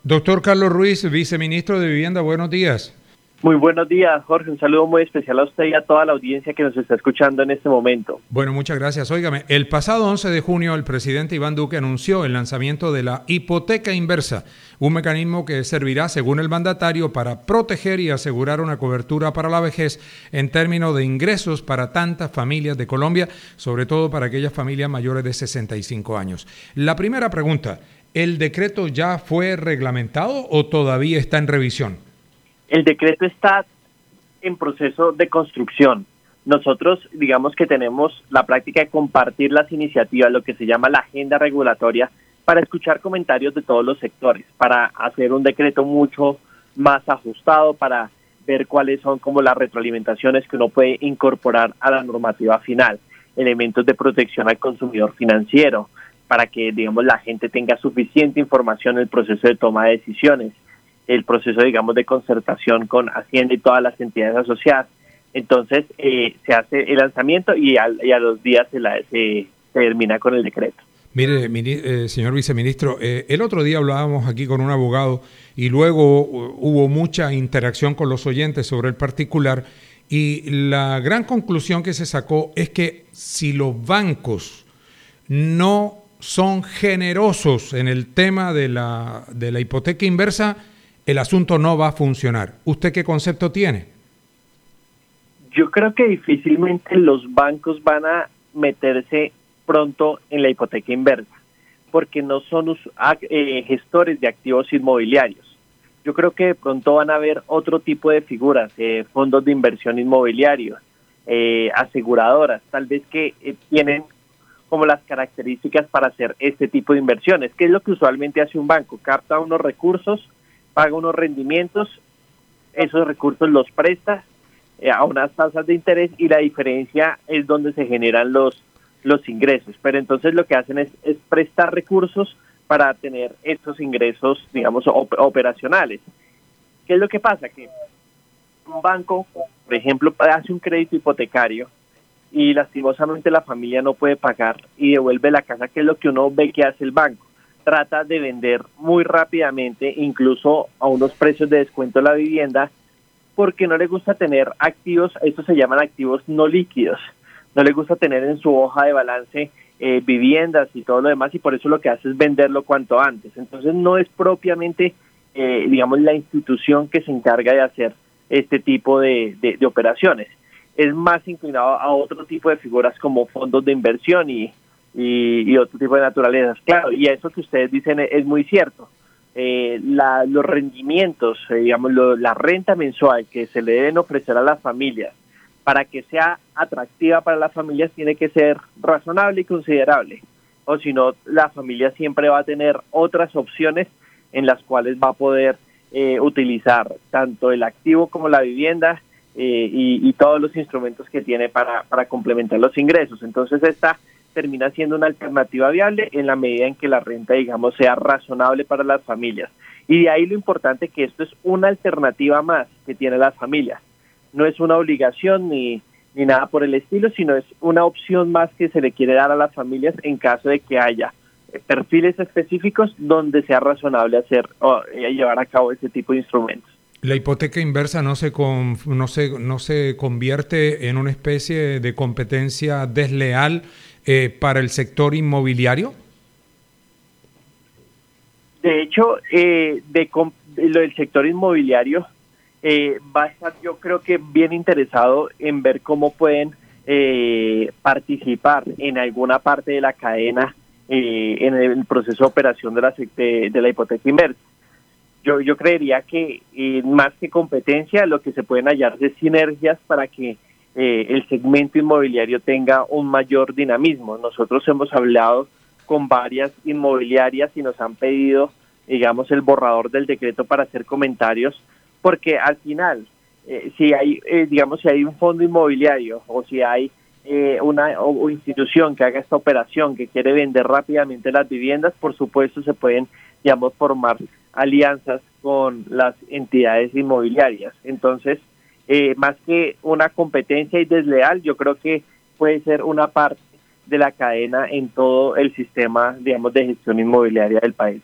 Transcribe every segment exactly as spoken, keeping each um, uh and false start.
Doctor Carlos Ruiz, viceministro de Vivienda, buenos días. Muy buenos días, Jorge. Un saludo muy especial a usted y a toda la audiencia que nos está escuchando en este momento. Bueno, muchas gracias. Óigame, el pasado once de junio el presidente Iván Duque anunció el lanzamiento de la hipoteca inversa, un mecanismo que servirá, según el mandatario, para proteger y asegurar una cobertura para la vejez en términos de ingresos para tantas familias de Colombia, sobre todo para aquellas familias mayores de sesenta y cinco años. La primera pregunta, ¿el decreto ya fue reglamentado o todavía está en revisión? El decreto está en proceso de construcción. Nosotros, digamos que tenemos la práctica de compartir las iniciativas, lo que se llama la agenda regulatoria, para escuchar comentarios de todos los sectores, para hacer un decreto mucho más ajustado, para ver cuáles son como las retroalimentaciones que uno puede incorporar a la normativa final, elementos de protección al consumidor financiero, para que, digamos, la gente tenga suficiente información en el proceso de toma de decisiones, el proceso, digamos, de concertación con Hacienda y todas las entidades asociadas. Entonces, eh, se hace el lanzamiento y, al, y a los días se, la, se, se termina con el decreto. Mire, mini, eh, señor viceministro, eh, el otro día hablábamos aquí con un abogado y luego uh, hubo mucha interacción con los oyentes sobre el particular y la gran conclusión que se sacó es que si los bancos no son generosos en el tema de la, de la hipoteca inversa, el asunto no va a funcionar. ¿Usted qué concepto tiene? Yo creo que difícilmente los bancos van a meterse pronto en la hipoteca inversa, porque no son eh, gestores de activos inmobiliarios. Yo creo que de pronto van a haber otro tipo de figuras, eh, fondos de inversión inmobiliarios, eh, aseguradoras, tal vez que eh, tienen como las características para hacer este tipo de inversiones. ¿Qué es lo que usualmente hace un banco? Capta unos recursos, paga unos rendimientos, esos recursos los presta eh, a unas tasas de interés y la diferencia es donde se generan los, los ingresos. Pero entonces lo que hacen es, es prestar recursos para tener estos ingresos, digamos, op operacionales. ¿Qué es lo que pasa? Que un banco, por ejemplo, hace un crédito hipotecario y lastimosamente la familia no puede pagar y devuelve la casa, que es lo que uno ve que hace el banco. Trata de vender muy rápidamente, incluso a unos precios de descuento la vivienda, porque no le gusta tener activos, estos se llaman activos no líquidos, no le gusta tener en su hoja de balance eh, viviendas y todo lo demás, y por eso lo que hace es venderlo cuanto antes. Entonces no es propiamente, eh, digamos, la institución que se encarga de hacer este tipo de, de, de operaciones. Es más inclinado a otro tipo de figuras como fondos de inversión y Y, y otro tipo de naturalezas. Claro, y eso que ustedes dicen es, es muy cierto. Eh, la, los rendimientos, eh, digamos, lo, la renta mensual que se le deben ofrecer a las familias para que sea atractiva para las familias tiene que ser razonable y considerable. O si no, la familia siempre va a tener otras opciones en las cuales va a poder eh, utilizar tanto el activo como la vivienda eh, y, y todos los instrumentos que tiene para, para complementar los ingresos. Entonces, esta termina siendo una alternativa viable en la medida en que la renta, digamos, sea razonable para las familias. Y de ahí lo importante que esto es una alternativa más que tiene las familias. No es una obligación ni, ni nada por el estilo, sino es una opción más que se le quiere dar a las familias en caso de que haya perfiles específicos donde sea razonable hacer o llevar a cabo este tipo de instrumentos. ¿La hipoteca inversa no se, con, no se, no se convierte en una especie de competencia desleal eh, para el sector inmobiliario? De hecho, eh, de, de lo del sector inmobiliario eh, va a estar, yo creo que bien interesado en ver cómo pueden eh, participar en alguna parte de la cadena eh, en el proceso de operación de la, de, de la hipoteca inversa. Yo, yo creería que eh, más que competencia, lo que se pueden hallar es sinergias para que eh, el segmento inmobiliario tenga un mayor dinamismo. Nosotros hemos hablado con varias inmobiliarias y nos han pedido, digamos, el borrador del decreto para hacer comentarios, porque al final, eh, si hay, eh, digamos, si hay un fondo inmobiliario o si hay eh, una o, o institución que haga esta operación, que quiere vender rápidamente las viviendas, por supuesto se pueden, digamos, formar alianzas con las entidades inmobiliarias. Entonces, eh, más que una competencia y desleal, yo creo que puede ser una parte de la cadena en todo el sistema, digamos, de gestión inmobiliaria del país.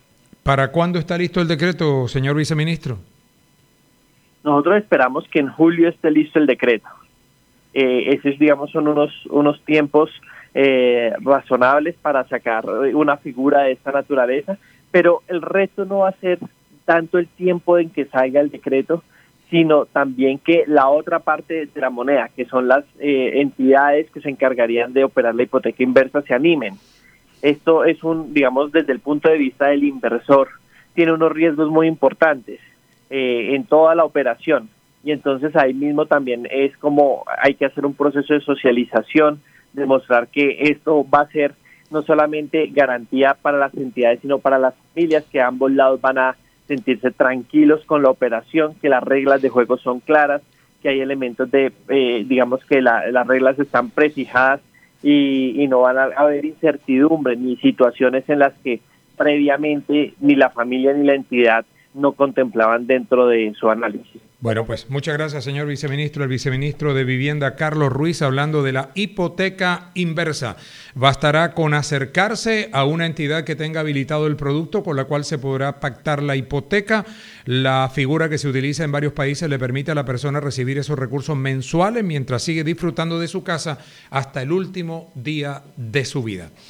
¿Para cuándo está listo el decreto, señor viceministro? Nosotros esperamos que en julio esté listo el decreto. Eh, esos, digamos, son unos, unos tiempos eh, razonables para sacar una figura de esta naturaleza, pero el reto no va a ser tanto el tiempo en que salga el decreto, sino también que la otra parte de la moneda, que son las eh, entidades que se encargarían de operar la hipoteca inversa, se animen. Esto es un, digamos, desde el punto de vista del inversor, tiene unos riesgos muy importantes eh, en toda la operación. Y entonces ahí mismo también es como hay que hacer un proceso de socialización, demostrar que esto va a ser no solamente garantía para las entidades, sino para las familias, que a ambos lados van a sentirse tranquilos con la operación, que las reglas de juego son claras, que hay elementos de, eh, digamos que la, las reglas están prefijadas y, y no van a haber incertidumbre ni situaciones en las que previamente ni la familia ni la entidad no contemplaban dentro de su análisis. Bueno, pues muchas gracias, señor viceministro. El viceministro de Vivienda, Carlos Ruiz, hablando de la hipoteca inversa. Bastará con acercarse a una entidad que tenga habilitado el producto con la cual se podrá pactar la hipoteca. La figura que se utiliza en varios países le permite a la persona recibir esos recursos mensuales mientras sigue disfrutando de su casa hasta el último día de su vida.